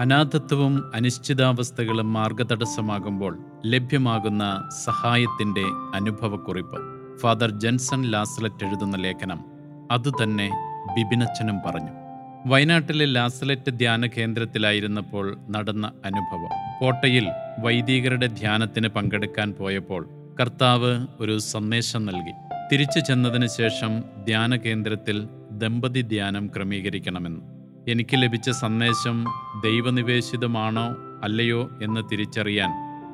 അനാഥത്വവും അനിശ്ചിതാവസ്ഥകളും മാർഗതടസ്സമാകുമ്പോൾ ലഭ്യമാകുന്ന സഹായത്തിൻ്റെ അനുഭവക്കുറിപ്പ്. ഫാദർ ജെൻസൺ ലാസലറ്റ് എഴുതുന്ന ലേഖനം. അതുതന്നെ ബിബിനച്ചനും പറഞ്ഞു. വയനാട്ടിലെ ലാസലറ്റ് ധ്യാന കേന്ദ്രത്തിലായിരുന്നപ്പോൾ നടന്ന അനുഭവം. കോട്ടയിൽ വൈദികരുടെ ധ്യാനത്തിന് പങ്കെടുക്കാൻ പോയപ്പോൾ കർത്താവ് ഒരു സന്ദേശം നൽകി. തിരിച്ചു ചെന്നതിന് ശേഷം ധ്യാന കേന്ദ്രത്തിൽ ദമ്പതി ധ്യാനം ക്രമീകരിക്കണമെന്ന്. എനിക്ക് ലഭിച്ച സന്ദേശം ദൈവനിവേശിതമാണോ അല്ലയോ എന്ന് തിരിച്ചറിയാൻ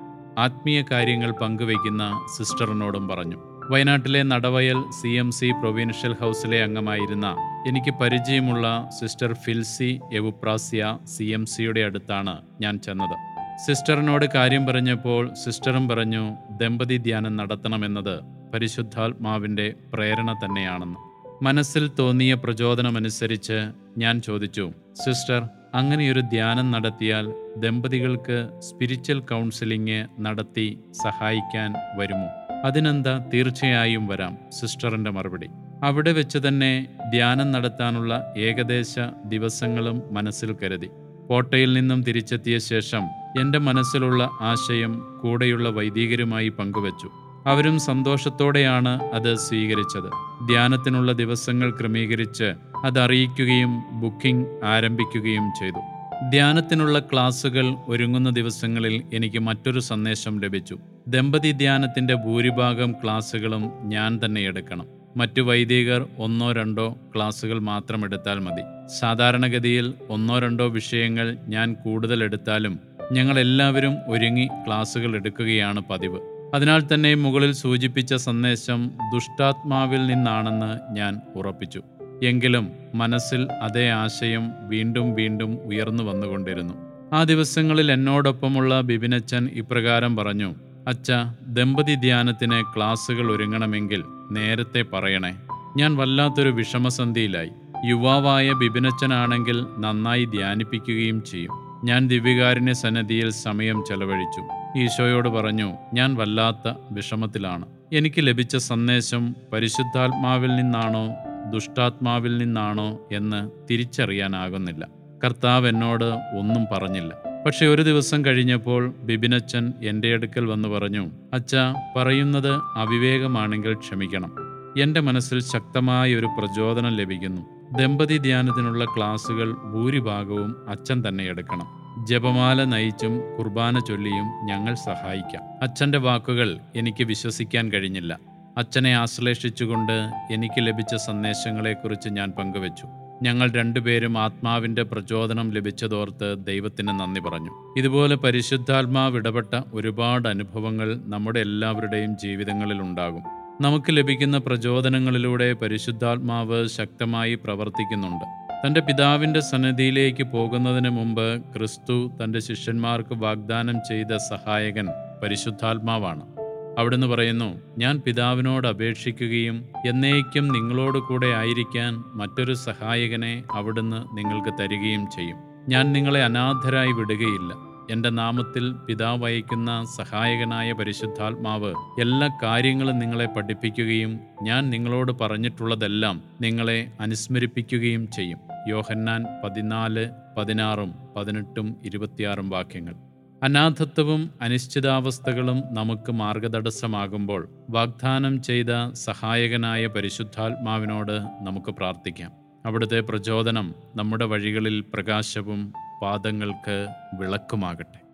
ആത്മീയ കാര്യങ്ങൾ പങ്കുവയ്ക്കുന്ന സിസ്റ്ററിനോടും പറഞ്ഞു. വയനാട്ടിലെ നടവയൽ CMC പ്രൊവിൻഷ്യൽ ഹൗസിലെ അംഗമായിരുന്ന എനിക്ക് പരിചയമുള്ള സിസ്റ്റർ ഫിൽസി എവുപ്രാസ്യ CMCയുടെ അടുത്താണ് ഞാൻ ചെന്നത്. സിസ്റ്ററിനോട് കാര്യം പറഞ്ഞപ്പോൾ സിസ്റ്ററും പറഞ്ഞു, ദമ്പതി ധ്യാനം നടത്തണമെന്നത് പരിശുദ്ധാത്മാവിൻ്റെ പ്രേരണ തന്നെയാണെന്ന്. മനസ്സിൽ തോന്നിയ പ്രചോദനമനുസരിച്ച് ഞാൻ ചോദിച്ചു, സിസ്റ്റർ, അങ്ങനെയൊരു ധ്യാനം നടത്തിയാൽ ദമ്പതികൾക്ക് സ്പിരിച്വൽ കൗൺസിലിംഗ് നടത്തി സഹായിക്കാൻ വരുമോ? അതിനെന്താ, തീർച്ചയായും വരാം, സിസ്റ്ററിൻ്റെ മറുപടി. അവിടെ വെച്ച് തന്നെ ധ്യാനം നടത്താനുള്ള ഏകദേശ ദിവസങ്ങളും മനസ്സിൽ കരുതി. കോട്ടയിൽ നിന്നും തിരിച്ചെത്തിയ ശേഷം എൻ്റെ മനസ്സിലുള്ള ആശയം കൂടെയുള്ള വൈദികരുമായി പങ്കുവച്ചു. അവരും സന്തോഷത്തോടെയാണ് അത് സ്വീകരിച്ചത്. ധ്യാനത്തിനുള്ള ദിവസങ്ങൾ ക്രമീകരിച്ച് അതറിയിക്കുകയും ബുക്കിംഗ് ആരംഭിക്കുകയും ചെയ്തു. ധ്യാനത്തിനുള്ള ക്ലാസുകൾ ഒരുങ്ങുന്ന ദിവസങ്ങളിൽ എനിക്ക് മറ്റൊരു സന്ദേശം ലഭിച്ചു. ദമ്പതി ധ്യാനത്തിൻ്റെ ഭൂരിഭാഗം ക്ലാസുകളും ഞാൻ തന്നെ എടുക്കണം. മറ്റു വൈദികർ 1-2 ക്ലാസുകൾ മാത്രം എടുത്താൽ മതി. സാധാരണഗതിയിൽ 1-2 വിഷയങ്ങൾ ഞാൻ കൂടുതൽ എടുത്താലും ഞങ്ങളെല്ലാവരും ഒരുങ്ങി ക്ലാസുകൾ എടുക്കുകയാണ് പതിവ്. അതിനാൽ തന്നെ മുകളിൽ സൂചിപ്പിച്ച സന്ദേശം ദുഷ്ടാത്മാവിൽ നിന്നാണെന്ന് ഞാൻ ഉറപ്പിച്ചു. എങ്കിലും മനസ്സിൽ അതേ ആശയം വീണ്ടും വീണ്ടും ഉയർന്നു വന്നുകൊണ്ടിരുന്നു. ആ ദിവസങ്ങളിൽ എന്നോടൊപ്പമുള്ള ബിബിനച്ചൻ ഇപ്രകാരം പറഞ്ഞു, അച്ഛ, ദമ്പതി ധ്യാനത്തിന് ക്ലാസുകൾ ഒരുങ്ങണമെങ്കിൽ നേരത്തെ പറയണേ. ഞാൻ വല്ലാത്തൊരു വിഷമസന്ധിയിലായി. യുവാവായ ബിബിനച്ചനാണെങ്കിൽ നന്നായി ധ്യാനിപ്പിക്കുകയും ചെയ്യും. ഞാൻ ദിവ്യകാരുണ്യ സന്നിധിയിൽ സമയം ചെലവഴിച്ചു. ഈശോയോട് പറഞ്ഞു, ഞാൻ വല്ലാത്ത വിഷമത്തിലാണ്. എനിക്ക് ലഭിച്ച സന്ദേശം പരിശുദ്ധാത്മാവിൽ നിന്നാണോ ദുഷ്ടാത്മാവിൽ നിന്നാണോ എന്ന് തിരിച്ചറിയാനാകുന്നില്ല. കർത്താവ് എന്നോട് ഒന്നും പറഞ്ഞില്ല. പക്ഷെ ഒരു ദിവസം കഴിഞ്ഞപ്പോൾ ബിബിനച്ചൻ എൻ്റെ അടുക്കൽ വന്ന് പറഞ്ഞു, അച്ഛാ, പറയുന്നത് അവിവേകമാണെങ്കിൽ ക്ഷമിക്കണം. എൻ്റെ മനസ്സിൽ ശക്തമായ ഒരു പ്രചോദനം ലഭിക്കുന്നു. ദമ്പതി ധ്യാനത്തിനുള്ള ക്ലാസുകൾ ഭൂരിഭാഗവും അച്ഛൻ തന്നെ എടുക്കണം. ജപമാല നയിച്ചും കുർബാന ചൊല്ലിയും ഞങ്ങൾ സഹായിക്കാം. അച്ഛൻ്റെ വാക്കുകൾ എനിക്ക് വിശ്വസിക്കാൻ കഴിഞ്ഞില്ല. അച്ഛനെ ആശ്ലേഷിച്ചുകൊണ്ട് എനിക്ക് ലഭിച്ച സന്ദേശങ്ങളെക്കുറിച്ച് ഞാൻ പങ്കുവച്ചു. ഞങ്ങൾ രണ്ടുപേരും ആത്മാവിൻ്റെ പ്രചോദനം ലഭിച്ചതോർത്ത് ദൈവത്തിന് നന്ദി പറഞ്ഞു. ഇതുപോലെ പരിശുദ്ധാത്മാവ് ഇടപെട്ട ഒരുപാട് അനുഭവങ്ങൾ നമ്മുടെ എല്ലാവരുടെയും ജീവിതങ്ങളിൽ ഉണ്ടാകും. നമുക്ക് ലഭിക്കുന്ന പ്രചോദനങ്ങളിലൂടെ പരിശുദ്ധാത്മാവ് ശക്തമായി പ്രവർത്തിക്കുന്നുണ്ട്. തൻ്റെ പിതാവിൻ്റെ സന്നിധിയിലേക്ക് പോകുന്നതിന് മുമ്പ് ക്രിസ്തു തൻ്റെ ശിഷ്യന്മാർക്ക് വാഗ്ദാനം ചെയ്ത സഹായകൻ പരിശുദ്ധാത്മാവാണ്. അവിടുന്ന് പറയുന്നു, ഞാൻ പിതാവിനോട് അപേക്ഷിക്കുകയും എന്നേക്കും നിങ്ങളോട് കൂടെ ആയിരിക്കാൻ മറ്റൊരു സഹായകനെ അവിടുന്ന് നിങ്ങൾക്ക് തരികയും ചെയ്യും. ഞാൻ നിങ്ങളെ അനാഥരായി വിടുകയില്ല. എൻ്റെ നാമത്തിൽ പിതാവ് അയക്കുന്ന സഹായകനായ പരിശുദ്ധാത്മാവ് എല്ലാ കാര്യങ്ങളും നിങ്ങളെ പഠിപ്പിക്കുകയും ഞാൻ നിങ്ങളോട് പറഞ്ഞിട്ടുള്ളതെല്ലാം നിങ്ങളെ അനുസ്മരിപ്പിക്കുകയും ചെയ്യും. യോഹന്നാൻ 14, 16, 18, 26 വാക്യങ്ങൾ. അനാഥത്വവും അനിശ്ചിതാവസ്ഥകളും നമുക്ക് മാർഗതടസ്സമാകുമ്പോൾ വാഗ്ദാനം ചെയ്ത സഹായകനായ പരിശുദ്ധാത്മാവിനോട് നമുക്ക് പ്രാർത്ഥിക്കാം. അവിടുത്തെ പ്രചോദനം നമ്മുടെ വഴികളിൽ പ്രകാശവും പാദങ്ങൾക്ക് വിളക്കുമാകട്ടെ.